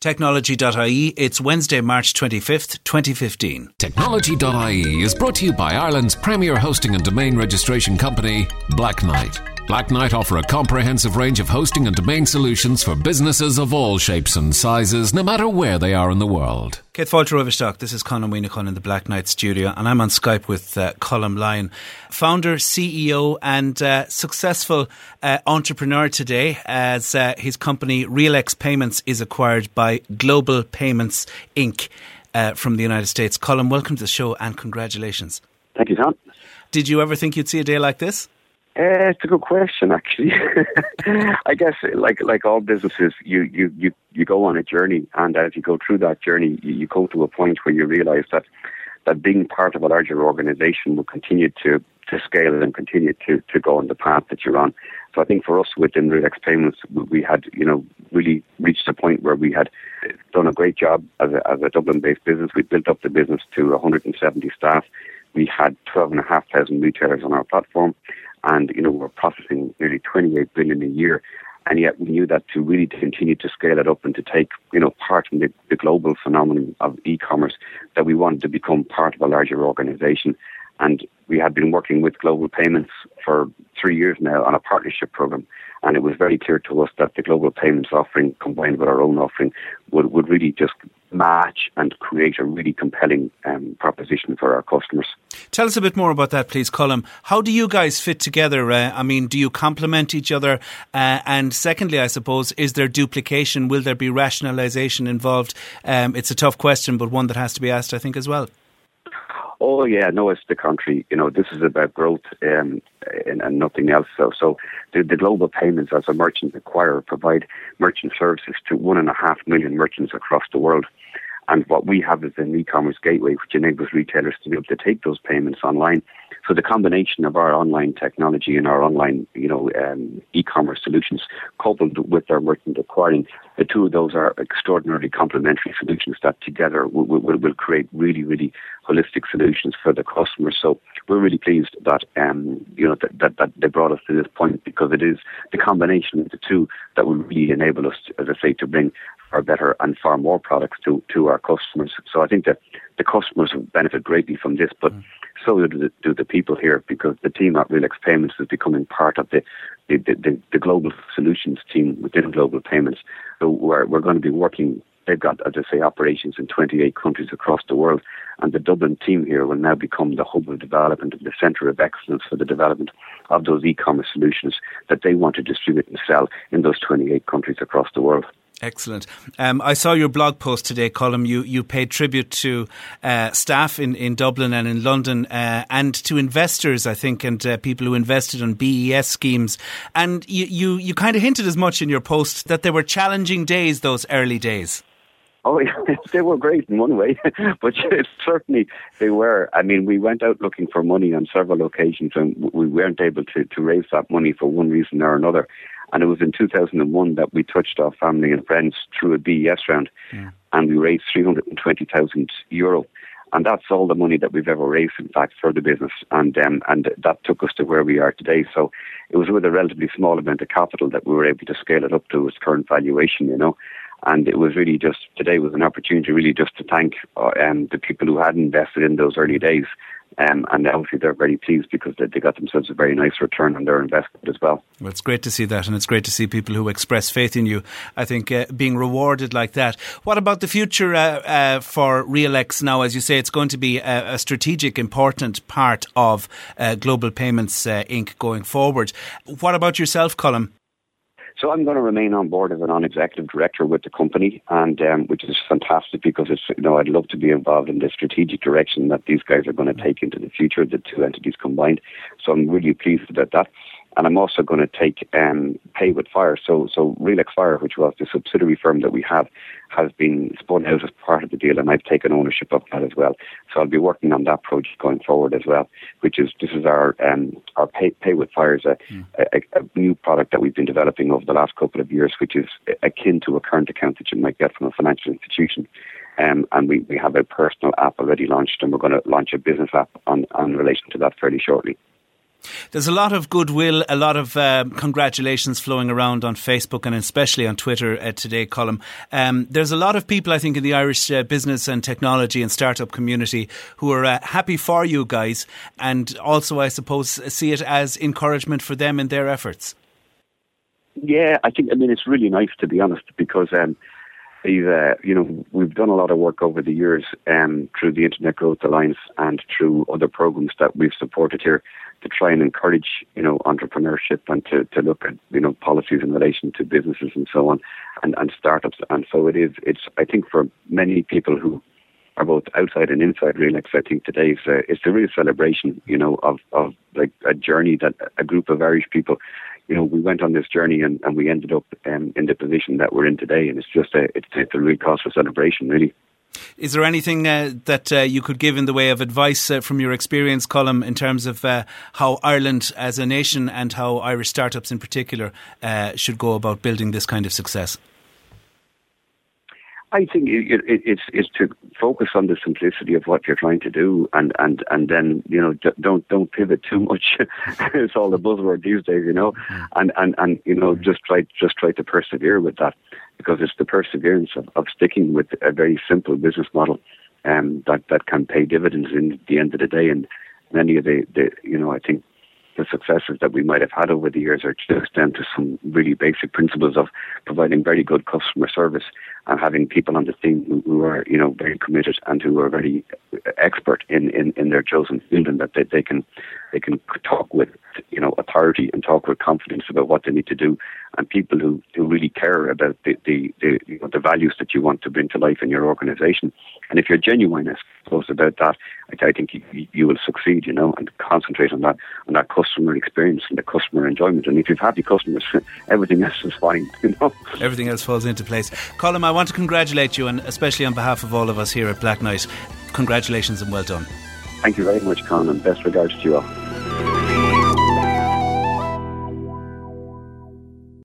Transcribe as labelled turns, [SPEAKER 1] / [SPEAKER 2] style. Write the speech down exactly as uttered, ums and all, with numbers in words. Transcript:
[SPEAKER 1] Technology dot I E. It's Wednesday, March twenty-fifth, twenty fifteen.
[SPEAKER 2] Technology dot I E is brought to you by Ireland's premier hosting and domain registration company, Black Knight. Black Knight offer a comprehensive range of hosting and domain solutions for businesses of all shapes and sizes, no matter where they are in the world.
[SPEAKER 1] Kate Falter Overstock, this is Colin Winnicott in the Black Knight studio, and I'm on Skype with uh, Colm Lyon, founder, C E O and uh, successful uh, entrepreneur today, as uh, his company RealX Payments is acquired by Global Payments Incorporated uh, from the United States. Colm, welcome to the show and congratulations.
[SPEAKER 3] Thank you, Tom.
[SPEAKER 1] Did you ever think you'd see a day like this?
[SPEAKER 3] Uh, it's a good question, actually. I guess, like like all businesses, you, you, you, you go on a journey, and as you go through that journey, you, you go to a point where you realise that, that being part of a larger organisation will continue to, to scale and continue to, to go on the path that you're on. So I think for us within RealX Payments, we had, you know, really reached a point where we had done a great job as a, as a Dublin-based business. We built up the business to one hundred seventy staff. We had twelve thousand five hundred retailers on our platform. And, you know, we're processing nearly twenty-eight billion a year. And yet we knew that to really to continue to scale it up and to take, you know, part in the, the global phenomenon of e-commerce, that we wanted to become part of a larger organization. And we had been working with Global Payments for three years now on a partnership program. And it was very clear to us that the Global Payments offering combined with our own offering would, would really just match and create a really compelling um, proposition for our customers.
[SPEAKER 1] Tell us a bit more about that, please, Colm. How do you guys fit together? Uh, I mean, do you complement each other? Uh, and secondly, I suppose, is there duplication? Will there be rationalisation involved? Um, it's a tough question, but one that has to be asked, I think, as well.
[SPEAKER 3] Oh, yeah, no, it's the country. You know, this is about growth um, and, and nothing else. So, so the, the Global Payments as a merchant acquirer provide merchant services to one and a half million merchants across the world. And what we have is an e-commerce gateway which enables retailers to be able to take those payments online. So the combination of our online technology and our online, you know, um, e-commerce solutions coupled with our merchant acquiring, the two of those are extraordinarily complementary solutions that together will, will, will create really, really holistic solutions for the customers. So we're really pleased that, um, you know, that, that, that they brought us to this point, because it is the combination of the two that will really enable us, as I say, to bring far better and far more products to, to our customers. So I think that the customers will benefit greatly from this, but mm. so do the, do the people here, because the team at RealX Payments is becoming part of the the, the, the global solutions team within Global Payments. So we're, we're going to be working, they've got, as I say, operations in twenty-eight countries across the world, and the Dublin team here will now become the hub of development and the centre of excellence for the development of those e-commerce solutions that they want to distribute and sell in those twenty-eight countries across the world.
[SPEAKER 1] Excellent. Um, I saw your blog post today, Colm. You you paid tribute to uh, staff in, in Dublin and in London uh, and to investors, I think, and uh, people who invested on B E S schemes. And you, you, you kind of hinted as much in your post that they were challenging days, those early days.
[SPEAKER 3] Oh, yeah, they were great in one way, but certainly they were. I mean, we went out looking for money on several occasions, and we weren't able to, to raise that money for one reason or another. And it was in two thousand one that we touched our family and friends through a B E S round, yeah. and we raised three hundred twenty thousand euro. And that's all the money that we've ever raised, in fact, for the business. And um, and that took us to where we are today. So it was with a relatively small amount of capital that we were able to scale it up to its current valuation, you know. And it was really just, today was an opportunity really just to thank uh, um, the people who had invested in those early days. Um, and obviously they're very pleased because they, they got themselves a very nice return on their investment as well.
[SPEAKER 1] Well, it's great to see that, and it's great to see people who express faith in you, I think, uh, being rewarded like that. What about the future uh, uh, for RealX now? As you say, it's going to be a, a strategic, important part of uh, Global Payments uh, Incorporated going forward. What about yourself, Colm?
[SPEAKER 3] So I'm going to remain on board as a non-executive director with the company, and um, which is fantastic, because it's, you know, I'd love to be involved in the strategic direction that these guys are going to take into the future, the two entities combined. So I'm really pleased about that. And I'm also going to take um, Pay with Fire. So, so RealX Fire, which was the subsidiary firm that we have, has been spun out as part of the deal, and I've taken ownership of that as well. So I'll be working on that project going forward as well, which is, this is our um, our Pay, Pay with Fire is a, mm. a, a new product that we've been developing over the last couple of years, which is akin to a current account that you might get from a financial institution. Um, and we, we have a personal app already launched, and we're going to launch a business app on, on relation to that fairly shortly.
[SPEAKER 1] There's a lot of goodwill, a lot of um, congratulations flowing around on Facebook and especially on Twitter uh, today, Colm. Um, there's a lot of people, I think, in the Irish uh, business and technology and startup community who are uh, happy for you guys, and also, I suppose, see it as encouragement for them in their efforts.
[SPEAKER 3] Yeah, I think, I mean, it's really nice, to be honest, because um, we've, uh, you know, we've done a lot of work over the years um, through the Internet Growth Alliance and through other programs that we've supported here to try and encourage, you know, entrepreneurship and to, to look at, you know, policies in relation to businesses and so on, and, and startups. And so it is, it's, I think for many people who are both outside and inside RealX, I think today is a, it's a real celebration, you know, of, of like a journey that a group of Irish people, you know, we went on this journey and, and we ended up um, in the position that we're in today. And it's just a, it's, it's a real cause for celebration, really.
[SPEAKER 1] Is there anything uh, that uh, you could give in the way of advice uh, from your experience, Colm, in terms of uh, how Ireland as a nation and how Irish startups in particular uh, should go about building this kind of success?
[SPEAKER 3] I think it, it, it's it's to focus on the simplicity of what you're trying to do, and, and, and then, you know, don't don't pivot too much. It's all the buzzword these days, you know, and, and, and you know just try just try to persevere with that, because it's the perseverance of, of sticking with a very simple business model um, that that can pay dividends in the end of the day. And many of the, the you know I think the successes that we might have had over the years are just down to some really basic principles of providing very good customer service and having people on the team who, who are, you know, very committed and who are very expert in, in, in their chosen field, and that they, they can they can talk with, you know, authority and talk with confidence about what they need to do, and people who, who really care about the the, the, you know, the values that you want to bring to life in your organisation. And if you're genuine, I suppose, about that, I, I think you, you will succeed, you know, and concentrate on that on that customer experience and the customer enjoyment. And if you've happy customers, everything else is fine, you know.
[SPEAKER 1] Everything else falls into place. Colm, I want to congratulate you, and especially on behalf of all of us here at Black Knight, congratulations and well done.
[SPEAKER 3] Thank you very much, Con, and best regards to you all.